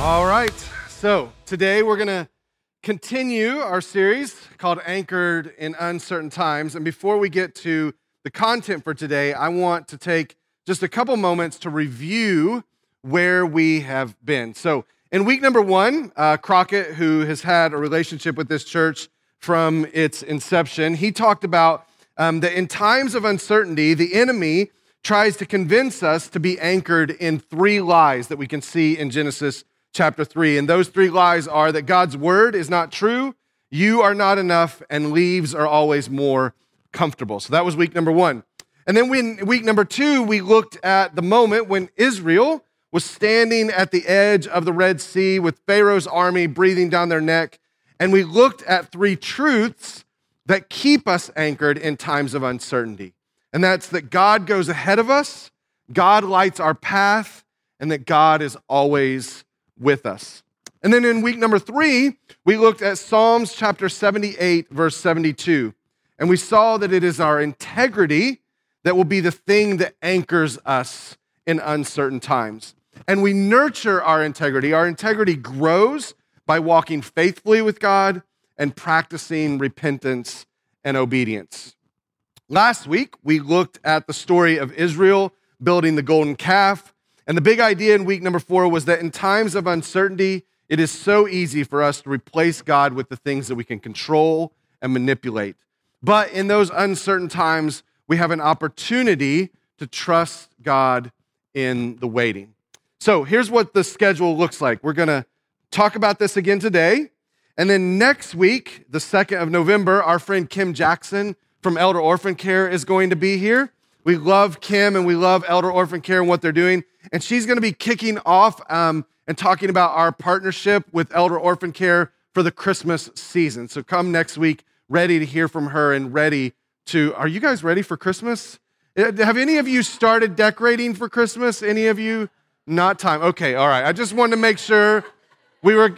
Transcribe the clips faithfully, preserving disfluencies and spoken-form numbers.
All right, so today we're going to continue our series called Anchored in Uncertain Times. And before we get to the content for today, I want to take just a couple moments to review where we have been. So in week number one, uh, Crockett, who has had a relationship with this church from its inception, he talked about um, that in times of uncertainty, the enemy tries to convince us to be anchored in three lies that we can see in Genesis chapter three. And those three lies are that God's word is not true, you are not enough, and leaves are always more comfortable. So that was week number one. And then when, week number two, we looked at the moment when Israel was standing at the edge of the Red Sea with Pharaoh's army breathing down their neck. And we looked at three truths that keep us anchored in times of uncertainty. And that's that God goes ahead of us, God lights our path, and that God is always with us. And then in week number three, we looked at Psalms chapter seventy-eight, verse seventy-two. And we saw that it is our integrity that will be the thing that anchors us in uncertain times. And we nurture our integrity. Our integrity grows by walking faithfully with God and practicing repentance and obedience. Last week, we looked at the story of Israel building the golden calf. And the big idea in week number four was that in times of uncertainty, it is so easy for us to replace God with the things that we can control and manipulate. But in those uncertain times, we have an opportunity to trust God in the waiting. So here's what the schedule looks like. We're going to talk about this again today. And then next week, the second of November, our friend Kim Jackson from Elder Orphan Care is going to be here. We love Kim and we love Elder Orphan Care and what they're doing. And she's going to be kicking off um, and talking about our partnership with Elder Orphan Care for the Christmas season. So come next week ready to hear from her and ready to, are you guys ready for Christmas? Have any of you started decorating for Christmas? Any of you? Not time. Okay, all right. I just wanted to make sure we were,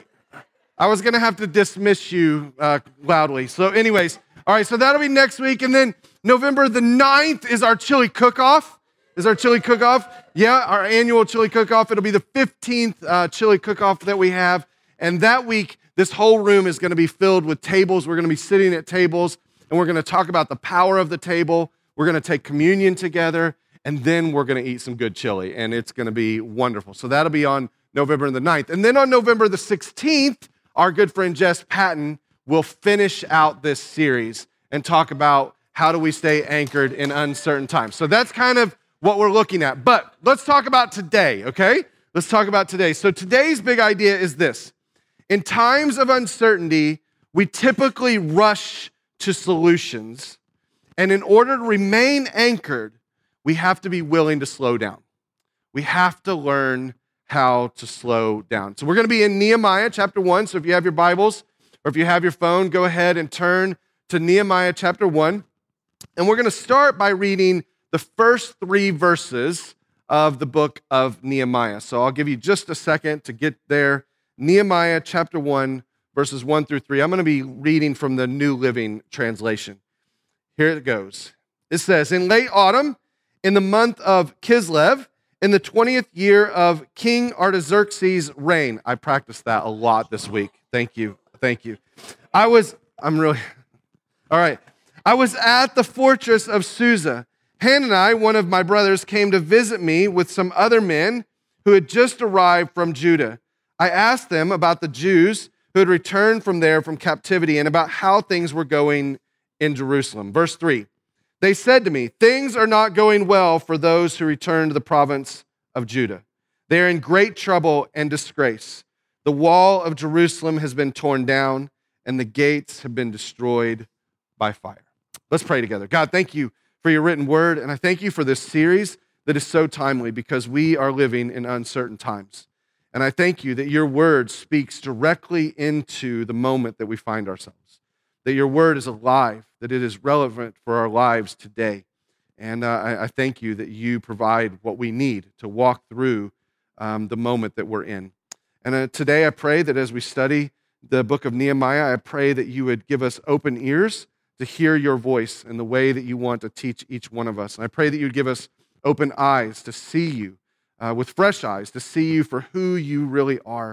I was going to have to dismiss you uh, loudly. So anyways, all right, so that'll be next week. And then November the ninth is our chili cook-off. Is our chili cook-off? Yeah, our annual chili cook-off. It'll be the fifteenth uh, chili cook-off that we have. And that week, this whole room is going to be filled with tables. We're going to be sitting at tables, and we're going to talk about the power of the table. We're going to take communion together, and then we're going to eat some good chili, and it's going to be wonderful. So that'll be on November the ninth. And then on November the sixteenth, our good friend Jess Patton will finish out this series and talk about how do we stay anchored in uncertain times. So that's kind of what we're looking at. But let's talk about today, okay? Let's talk about today. So today's big idea is this. In times of uncertainty, we typically rush to solutions. And in order to remain anchored, we have to be willing to slow down. We have to learn how to slow down. So we're going to be in Nehemiah chapter one. So if you have your Bibles or if you have your phone, go ahead and turn to Nehemiah chapter one. And we're going to start by reading the first three verses of the book of Nehemiah. So I'll give you just a second to get there. Nehemiah chapter one, verses one through three. I'm going to be reading from the New Living Translation. Here it goes. It says, in late autumn, in the month of Kislev, in the twentieth year of King Artaxerxes' reign. I practiced that a lot this week. Thank you. Thank you. I was, I'm really, all right. I was at the fortress of Susa. Hanani, one of my brothers, came to visit me with some other men who had just arrived from Judah. I asked them about the Jews who had returned from there from captivity and about how things were going in Jerusalem. Verse three, they said to me, things are not going well for those who return to the province of Judah. They are in great trouble and disgrace. The wall of Jerusalem has been torn down and the gates have been destroyed by fire. Let's pray together. God, thank you for your written word, and I thank you for this series that is so timely because we are living in uncertain times. And I thank you that your word speaks directly into the moment that we find ourselves, that your word is alive, that it is relevant for our lives today. And uh, I, I thank you that you provide what we need to walk through um, the moment that we're in. And uh, today I pray that as we study the book of Nehemiah, I pray that you would give us open ears to hear your voice in the way that you want to teach each one of us. And I pray that you'd give us open eyes to see you, uh, with fresh eyes, to see you for who you really are.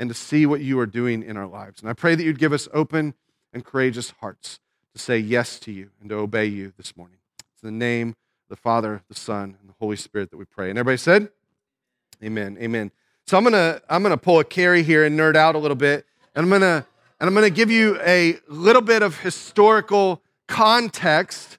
and to see what you are doing in our lives. And I pray that you'd give us open and courageous hearts to say yes to you and to obey you this morning. It's in the name of the Father, the Son, and the Holy Spirit that we pray. And everybody said, amen, amen. So I'm gonna I'm gonna pull a Carrie here and nerd out a little bit, and I'm gonna and I'm gonna give you a little bit of historical context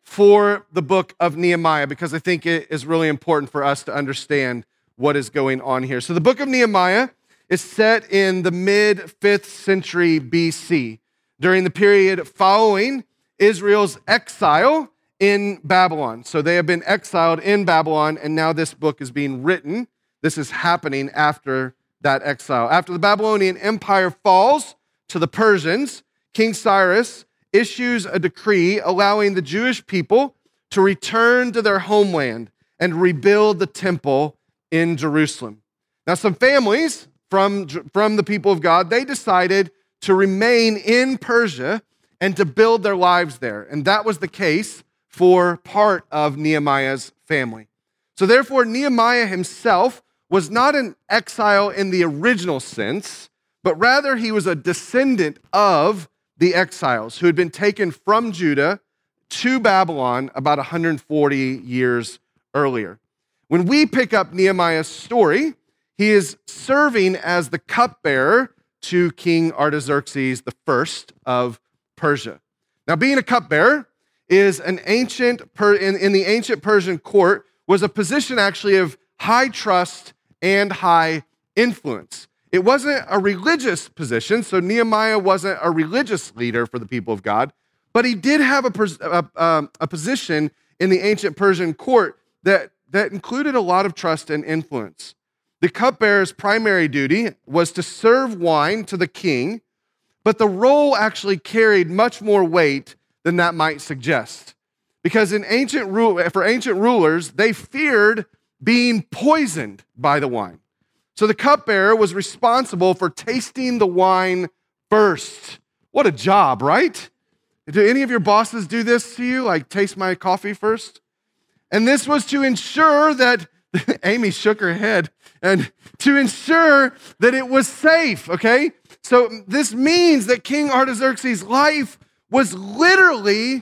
for the book of Nehemiah, because I think it is really important for us to understand what is going on here. So the book of Nehemiah is set in the mid-fifth century B C, during the period following Israel's exile in Babylon. So they have been exiled in Babylon, and now this book is being written. This is happening after that exile. After the Babylonian Empire falls to the Persians, King Cyrus issues a decree allowing the Jewish people to return to their homeland and rebuild the temple in Jerusalem. Now, some families from, from the people of God, they decided to remain in Persia and to build their lives there. And that was the case for part of Nehemiah's family. So therefore, Nehemiah himself was not an exile in the original sense, but rather he was a descendant of the exiles who had been taken from Judah to Babylon about one hundred forty years earlier. When we pick up Nehemiah's story, he is serving as the cupbearer to King Artaxerxes the First of Persia. Now, being a cupbearer is an ancient in, in the ancient Persian court was a position actually of high trust and high influence. It wasn't a religious position, so Nehemiah wasn't a religious leader for the people of God, but he did have a, a, a position in the ancient Persian court that, that included a lot of trust and influence. The cupbearer's primary duty was to serve wine to the king, but the role actually carried much more weight than that might suggest. Because in ancient for ancient rulers, they feared being poisoned by the wine. So the cupbearer was responsible for tasting the wine first. What a job, right? Do any of your bosses do this to you, like taste my coffee first? And this was to ensure that, Amy shook her head, and to ensure that it was safe, okay? So this means that King Artaxerxes' life was literally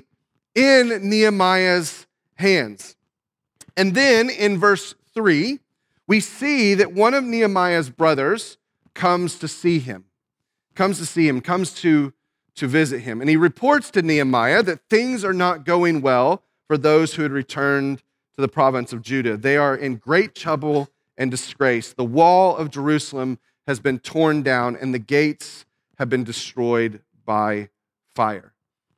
in Nehemiah's hands. And then in verse three, we see that one of Nehemiah's brothers comes to see him, comes to see him, comes to, to visit him. And he reports to Nehemiah that things are not going well for those who had returned to the province of Judah. They are in great trouble and disgrace. The wall of Jerusalem has been torn down, and the gates have been destroyed by fire.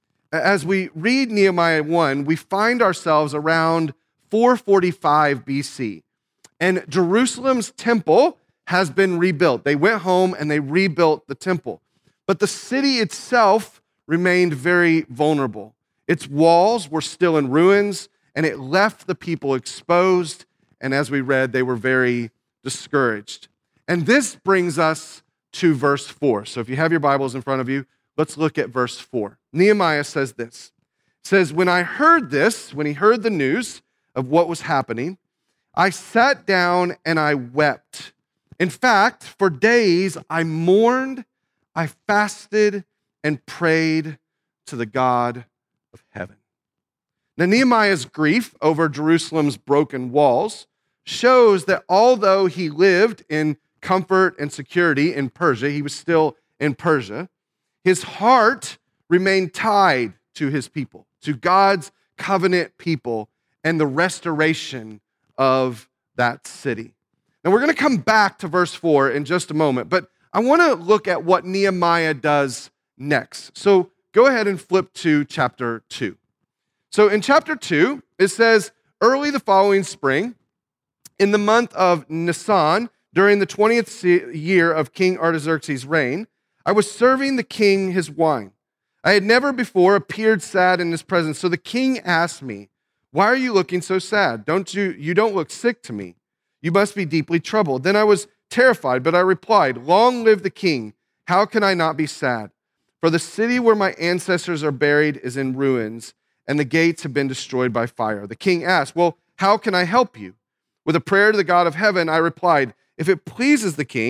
As we read Nehemiah one, we find ourselves around four forty-five B C. And Jerusalem's temple has been rebuilt. They went home and they rebuilt the temple. But the city itself remained very vulnerable. Its walls were still in ruins, and it left the people exposed. And as we read, they were very discouraged. And this brings us to verse four. So if you have your Bibles in front of you, let's look at verse four. Nehemiah says this. It says, when I heard this, when he heard the news of what was happening, I sat down and I wept. In fact, for days I mourned, I fasted and prayed to the God of heaven. Now, Nehemiah's grief over Jerusalem's broken walls shows that although he lived in comfort and security in Persia, he was still in Persia, his heart remained tied to his people, to God's covenant people and the restoration of that city. Now, we're going to come back to verse four in just a moment, but I want to look at what Nehemiah does next. So go ahead and flip to chapter two. So in chapter two, it says, early the following spring, in the month of Nisan, during the twentieth year of King Artaxerxes' reign, I was serving the king his wine. I had never before appeared sad in his presence. So the king asked me, why are you looking so sad? Don't you, you don't look sick to me. You must be deeply troubled. Then I was terrified, but I replied, long live the king. How can I not be sad? For the city where my ancestors are buried is in ruins, and the gates have been destroyed by fire. The king asked, well, how can I help you? With a prayer to the God of heaven, I replied, if it pleases the king,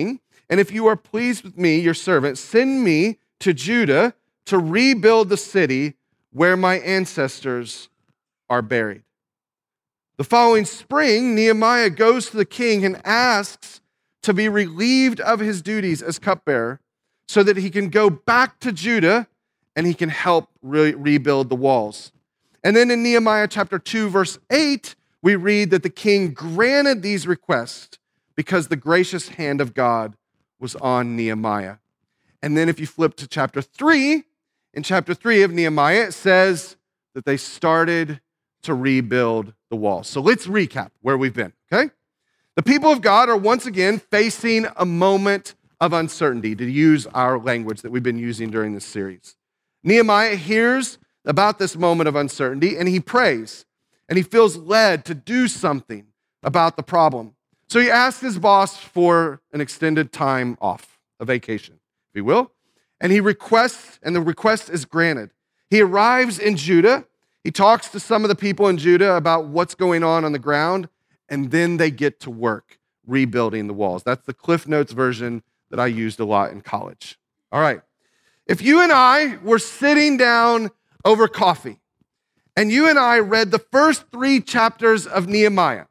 And if you are pleased with me, your servant, send me to Judah to rebuild the city where my ancestors are buried. The following spring, Nehemiah goes to the king and asks to be relieved of his duties as cupbearer so that he can go back to Judah and he can help re- rebuild the walls. And then in Nehemiah chapter two, verse eight, we read that the king granted these requests because the gracious hand of God was on Nehemiah. And then if you flip to chapter three, in chapter three of Nehemiah, it says that they started to rebuild the walls. So let's recap where we've been, okay? The people of God are once again facing a moment of uncertainty, to use our language that we've been using during this series. Nehemiah hears about this moment of uncertainty and he prays and he feels led to do something about the problem. So he asks his boss for an extended time off, a vacation, if you will, and he requests, and the request is granted. He arrives in Judah. He talks to some of the people in Judah about what's going on on the ground, and then they get to work rebuilding the walls. That's the Cliff Notes version that I used a lot in college. All right. If you and I were sitting down over coffee, and you and I read the first three chapters of Nehemiah,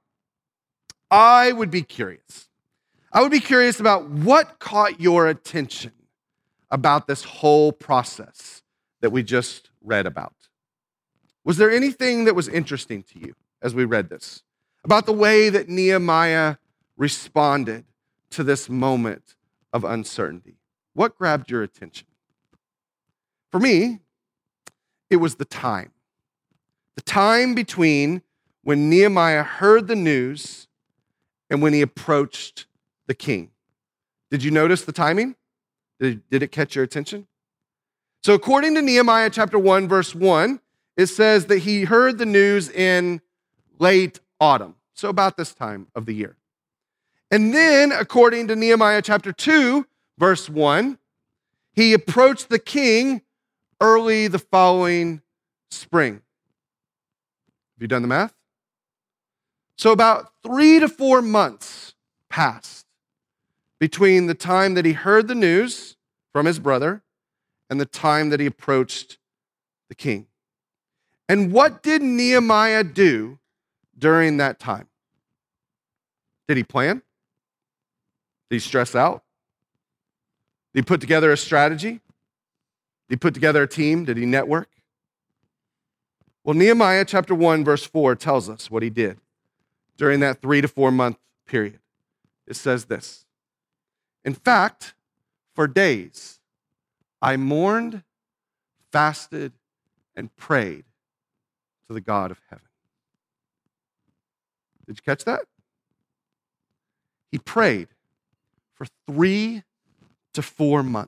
I would be curious. I would be curious about what caught your attention about this whole process that we just read about. Was there anything that was interesting to you as we read this about the way that Nehemiah responded to this moment of uncertainty? What grabbed your attention? For me, it was the time. The time between when Nehemiah heard the news and when he approached the king. Did you notice the timing? Did, did it catch your attention? So according to Nehemiah chapter one, verse one, it says that he heard the news in late autumn, so about this time of the year. And then, according to Nehemiah chapter two, verse one, he approached the king early the following spring. Have you done the math? So about three to four months passed between the time that he heard the news from his brother and the time that he approached the king. And what did Nehemiah do during that time? Did he plan? Did he stress out? Did he put together a strategy? Did he put together a team? Did he network? Well, Nehemiah chapter one, verse four tells us what he did during that three to four month period. It says this: in fact, for days I mourned, fasted, and prayed to the God of heaven. Did you catch that? He prayed for three to four months.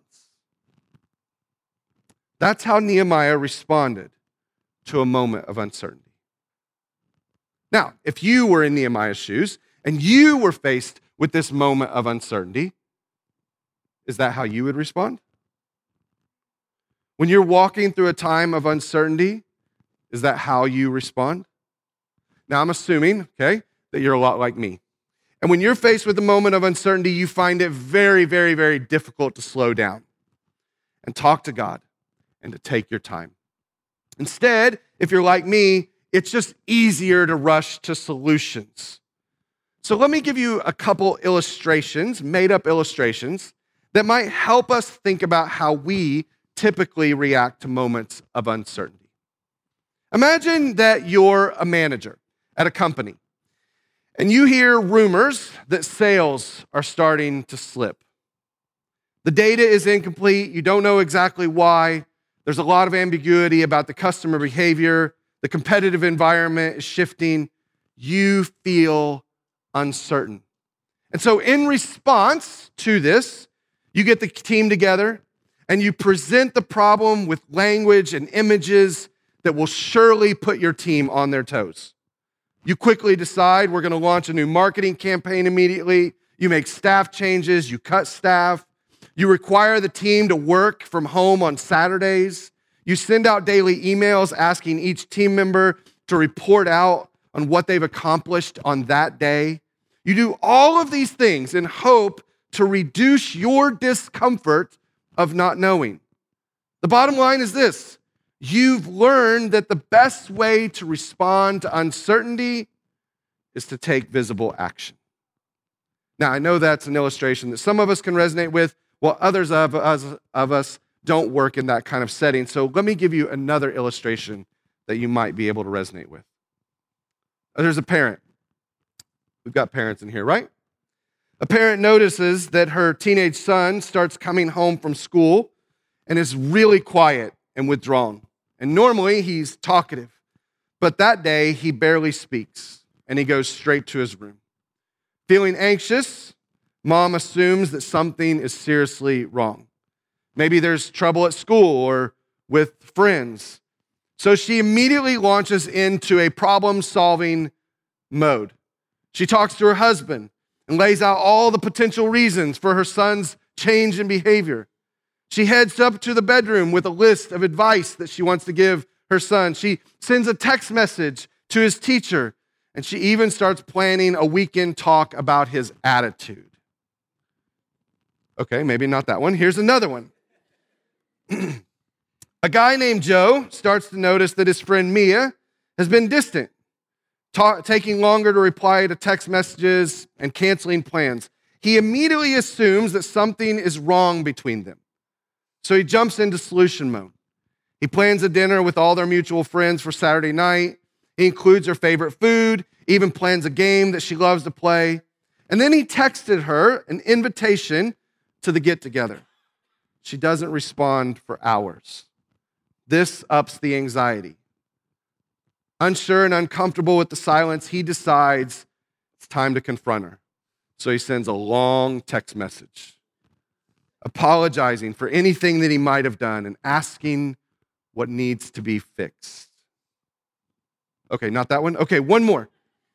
That's how Nehemiah responded to a moment of uncertainty. Now, if you were in Nehemiah's shoes and you were faced with this moment of uncertainty, is that how you would respond? When you're walking through a time of uncertainty, is that how you respond? Now, I'm assuming, okay, that you're a lot like me. And when you're faced with a moment of uncertainty, you find it very, very, very difficult to slow down and talk to God and to take your time. Instead, if you're like me, it's just easier to rush to solutions. So let me give you a couple illustrations, made-up illustrations, that might help us think about how we typically react to moments of uncertainty. Imagine that you're a manager at a company, and you hear rumors that sales are starting to slip. The data is incomplete. You don't know exactly why. There's a lot of ambiguity about the customer behavior. The competitive environment is shifting. You feel uncertain. And so in response to this, you get the team together and you present the problem with language and images that will surely put your team on their toes. You quickly decide we're going to launch a new marketing campaign immediately. You make staff changes. You cut staff. You require the team to work from home on Saturdays. You send out daily emails asking each team member to report out on what they've accomplished on that day. You do all of these things in hope to reduce your discomfort of not knowing. The bottom line is this: you've learned that the best way to respond to uncertainty is to take visible action. Now, I know that's an illustration that some of us can resonate with, while others of us, of us don't work in that kind of setting. So let me give you another illustration that you might be able to resonate with. There's a parent. We've got parents in here, right? A parent notices that her teenage son starts coming home from school and is really quiet and withdrawn. And normally he's talkative, but that day he barely speaks and he goes straight to his room. Feeling anxious, mom assumes that something is seriously wrong. Maybe there's trouble at school or with friends. So she immediately launches into a problem-solving mode. She talks to her husband and lays out all the potential reasons for her son's change in behavior. She heads up to the bedroom with a list of advice that she wants to give her son. She sends a text message to his teacher, and she even starts planning a weekend talk about his attitude. Okay, maybe not that one. Here's another one. A guy named Joe starts to notice that his friend Mia has been distant, ta- taking longer to reply to text messages and canceling plans. He immediately assumes that something is wrong between them. So he jumps into solution mode. He plans a dinner with all their mutual friends for Saturday night. He includes her favorite food, even plans a game that she loves to play. And then he texted her an invitation to the get-together. She doesn't respond for hours. This ups the anxiety. Unsure and uncomfortable with the silence, he decides it's time to confront her. So he sends a long text message, apologizing for anything that he might have done and asking what needs to be fixed. Okay, not that one. Okay, one more.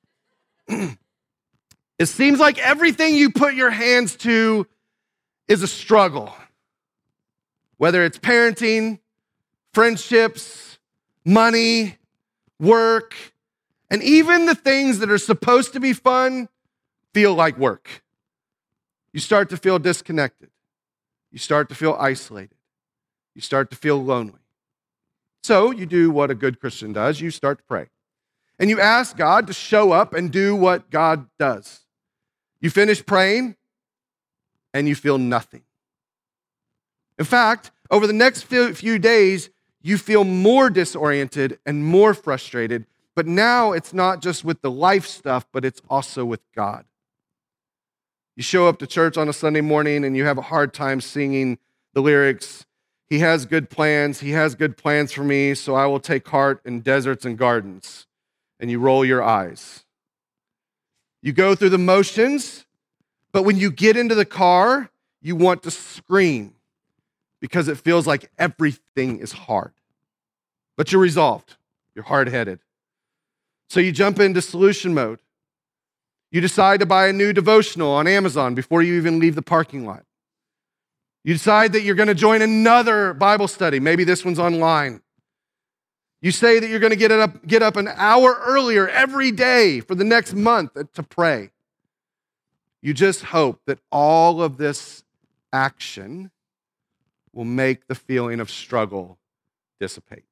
It seems like everything you put your hands to is a struggle. Whether it's parenting, friendships, money, work, and even the things that are supposed to be fun feel like work. You start to feel disconnected. You start to feel isolated. You start to feel lonely. So you do what a good Christian does. You start to pray. And you ask God to show up and do what God does. You finish praying, and you feel nothing. In fact, over the next few days, you feel more disoriented and more frustrated. But now it's not just with the life stuff, but it's also with God. You show up to church on a Sunday morning and you have a hard time singing the lyrics. He has good plans. He has good plans for me, so I will take heart in deserts and gardens. And you roll your eyes. You go through the motions, but when you get into the car, you want to scream because it feels like everything is hard. But you're resolved. You're hard-headed. So you jump into solution mode. You decide to buy a new devotional on Amazon before you even leave the parking lot. You decide that you're going to join another Bible study. Maybe this one's online. You say that you're going to get up, get up an hour earlier every day for the next month to pray. You just hope that all of this action will make the feeling of struggle dissipate.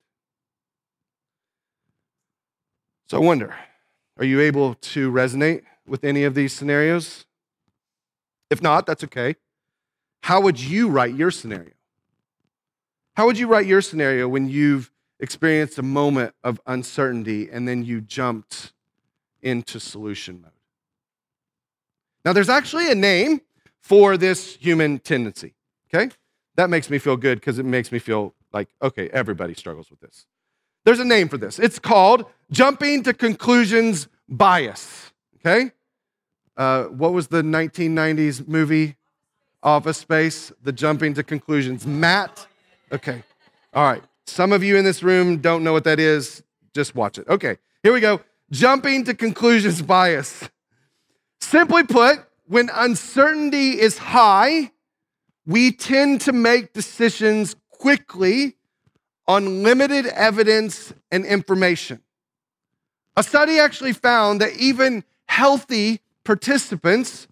So I wonder, are you able to resonate with any of these scenarios? If not, that's okay. How would you write your scenario? How would you write your scenario when you've experienced a moment of uncertainty and then you jumped into solution mode? Now, there's actually a name for this human tendency, okay? That makes me feel good because it makes me feel like, okay, everybody struggles with this. There's a name for this. It's called jumping to conclusions bias, okay? Uh, what was the nineteen nineties movie, Office Space? The jumping to conclusions. Matt? Okay, all right. Some of you in this room don't know what that is. Just watch it. Okay, here we go. Jumping to conclusions bias. Simply put, when uncertainty is high, we tend to make decisions quickly on limited evidence and information. A study actually found that even healthy participants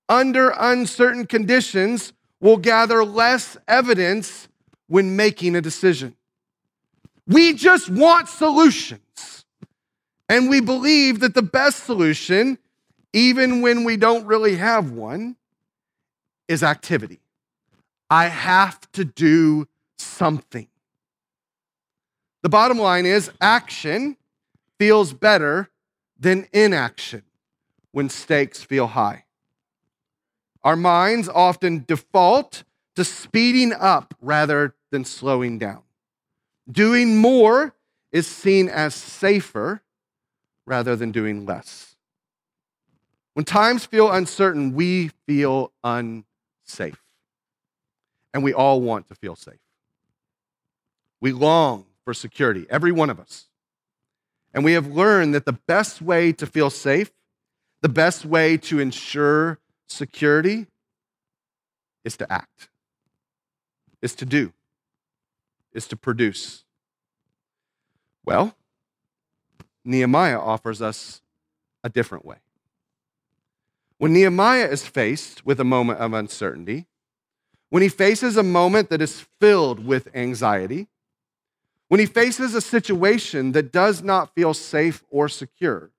under uncertain conditions will gather less evidence when making a decision. We just want solutions. And we believe that the best solution, even when we don't really have one, is activity. I have to do something. The bottom line is action feels better than inaction when stakes feel high. Our minds often default to speeding up rather than slowing down. Doing more is seen as safer rather than doing less. When times feel uncertain, we feel unsafe. And we all want to feel safe. We long for security, every one of us. And we have learned that the best way to feel safe, the best way to ensure security, is to act, is to do, is to produce. Well, Nehemiah offers us a different way. When Nehemiah is faced with a moment of uncertainty, when he faces a moment that is filled with anxiety, when he faces a situation that does not feel safe or secure,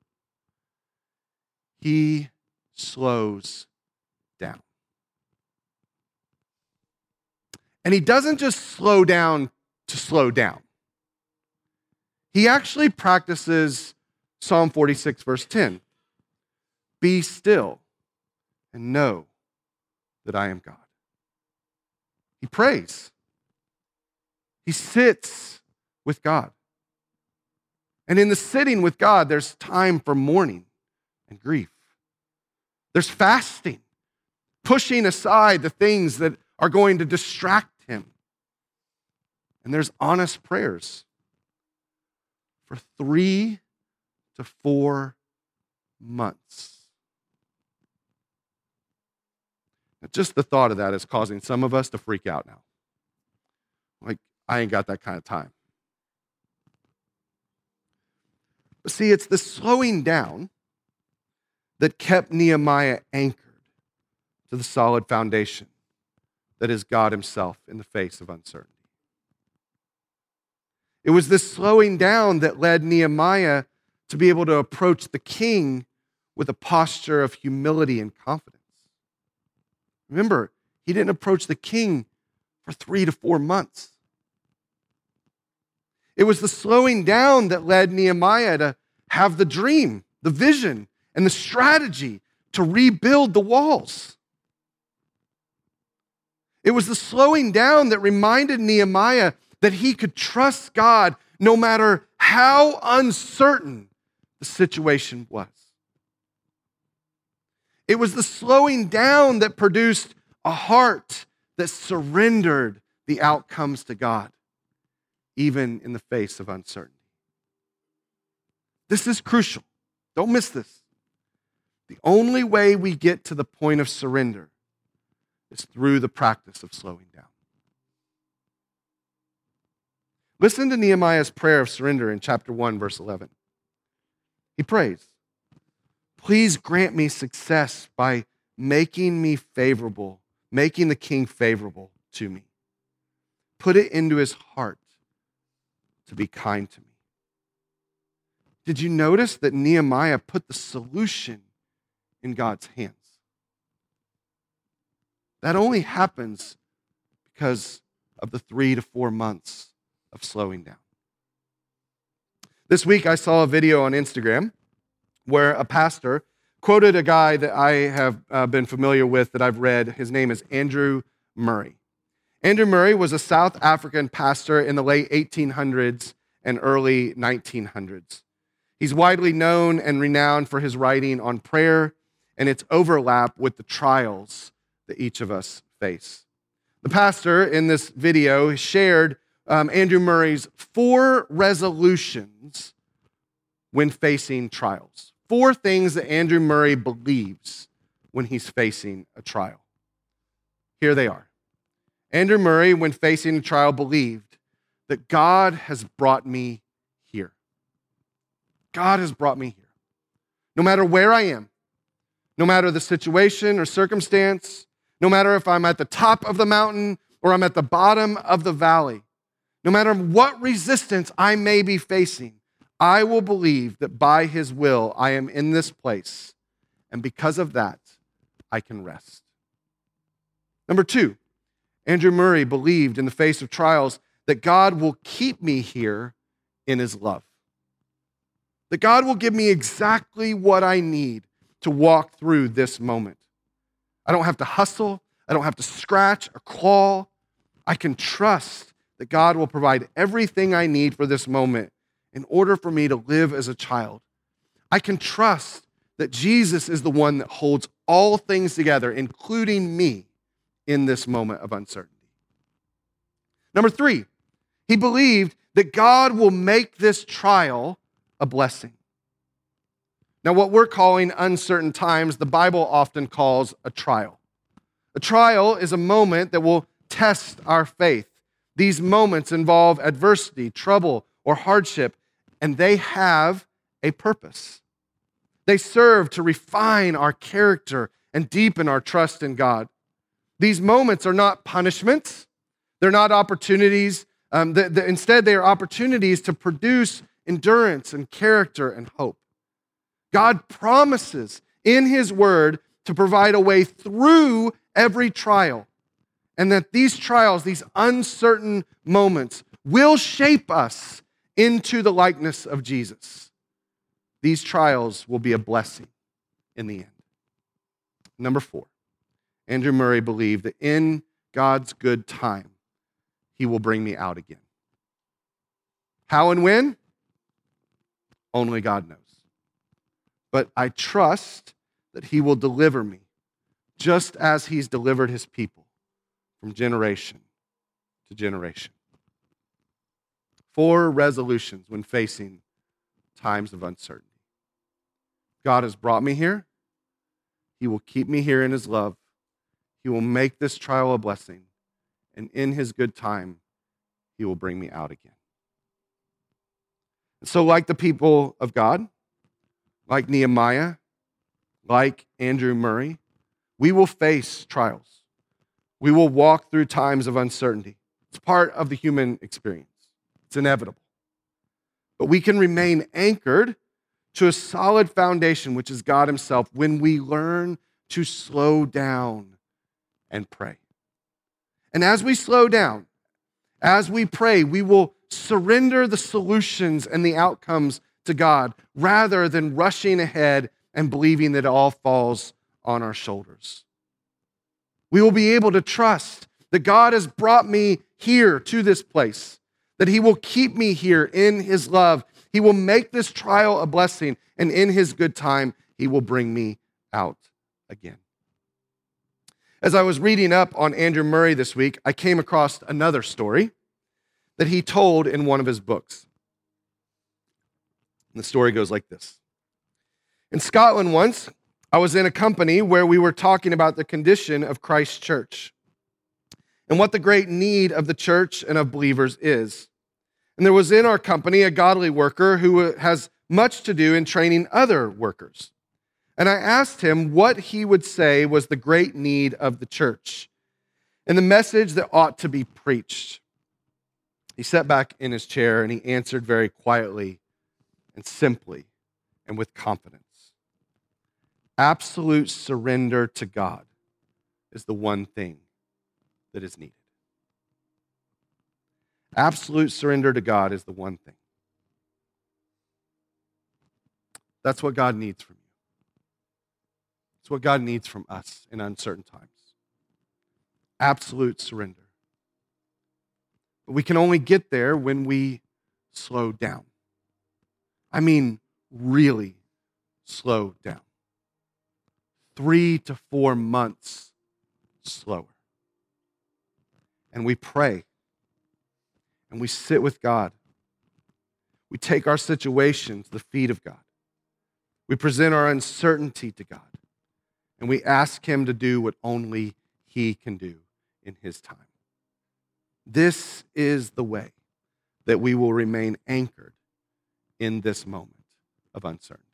he slows down. And he doesn't just slow down to slow down. He actually practices Psalm forty-six, verse ten. Be still and know that I am God. He prays. He sits with God. And in the sitting with God, there's time for mourning and grief. There's fasting, pushing aside the things that are going to distract him. And there's honest prayers for three to four months. Now, just the thought of that is causing some of us to freak out now. Like, I ain't got that kind of time. But see, it's the slowing down that kept Nehemiah anchored to the solid foundation that is God himself in the face of uncertainty. It was this slowing down that led Nehemiah to be able to approach the king with a posture of humility and confidence. Remember, he didn't approach the king for three to four months. It was the slowing down that led Nehemiah to have the dream, the vision, and the strategy to rebuild the walls. It was the slowing down that reminded Nehemiah that he could trust God no matter how uncertain the situation was. It was the slowing down that produced a heart that surrendered the outcomes to God, even in the face of uncertainty. This is crucial. Don't miss this. The only way we get to the point of surrender is through the practice of slowing down. Listen to Nehemiah's prayer of surrender in chapter one, verse eleven. He prays, please grant me success by making me favorable, making the king favorable to me. Put it into his heart to be kind to me. Did you notice that Nehemiah put the solution in God's hands? That only happens because of the three to four months of slowing down. This week, I saw a video on Instagram where a pastor quoted a guy that I have uh, been familiar with, that I've read. His name is Andrew Murray. Andrew Murray was a South African pastor in the late eighteen hundreds and early nineteen hundreds. He's widely known and renowned for his writing on prayer and its overlap with the trials that each of us face. The pastor in this video shared um, Andrew Murray's four resolutions when facing trials. Four things that Andrew Murray believes when he's facing a trial. Here they are. Andrew Murray, when facing a trial, believed that God has brought me here. God has brought me here. No matter where I am, No matter the situation or circumstance, no matter if I'm at the top of the mountain or I'm at the bottom of the valley, no matter what resistance I may be facing, I will believe that by his will I am in this place, and because of that, I can rest. Number two, Andrew Murray believed in the face of trials that God will keep me here in his love. That God will give me exactly what I need to walk through this moment. I don't have to hustle. I don't have to scratch or claw. I can trust that God will provide everything I need for this moment in order for me to live as a child. I can trust that Jesus is the one that holds all things together, including me, in this moment of uncertainty. Number three, he believed that God will make this trial a blessing. Now, what we're calling uncertain times, the Bible often calls a trial. A trial is a moment that will test our faith. These moments involve adversity, trouble, or hardship, and they have a purpose. They serve to refine our character and deepen our trust in God. These moments are not punishments. They're not opportunities. Um, the, the, instead, they are opportunities to produce endurance and character and hope. God promises in his word to provide a way through every trial, and that these trials, these uncertain moments, will shape us into the likeness of Jesus. These trials will be a blessing in the end. Number four, Andrew Murray believed that in God's good time, he will bring me out again. How and when? Only God knows. But I trust that he will deliver me just as he's delivered his people from generation to generation. Four resolutions when facing times of uncertainty. God has brought me here. He will keep me here in his love. He will make this trial a blessing. And in his good time, he will bring me out again. And so like the people of God, like Nehemiah, like Andrew Murray, we will face trials. We will walk through times of uncertainty. It's part of the human experience. It's inevitable. But we can remain anchored to a solid foundation, which is God himself, when we learn to slow down and pray. And as we slow down, as we pray, we will surrender the solutions and the outcomes to God rather than rushing ahead and believing that it all falls on our shoulders. We will be able to trust that God has brought me here to this place, that he will keep me here in his love. He will make this trial a blessing, and in his good time, he will bring me out again. As I was reading up on Andrew Murray this week, I came across another story that he told in one of his books. And the story goes like this. In Scotland once, I was in a company where we were talking about the condition of Christ's church and what the great need of the church and of believers is. And there was in our company a godly worker who has much to do in training other workers. And I asked him what he would say was the great need of the church and the message that ought to be preached. He sat back in his chair and he answered very quietly and simply and with confidence. Absolute surrender to God is the one thing that is needed. Absolute surrender to God is the one thing. That's what God needs from you. It's what God needs from us in uncertain times. Absolute surrender. But we can only get there when we slow down. I mean, really slow down. Three to four months slower. And we pray. And we sit with God. We take our situation to the feet of God. We present our uncertainty to God. And we ask him to do what only he can do in his time. This is the way that we will remain anchored in this moment of uncertainty.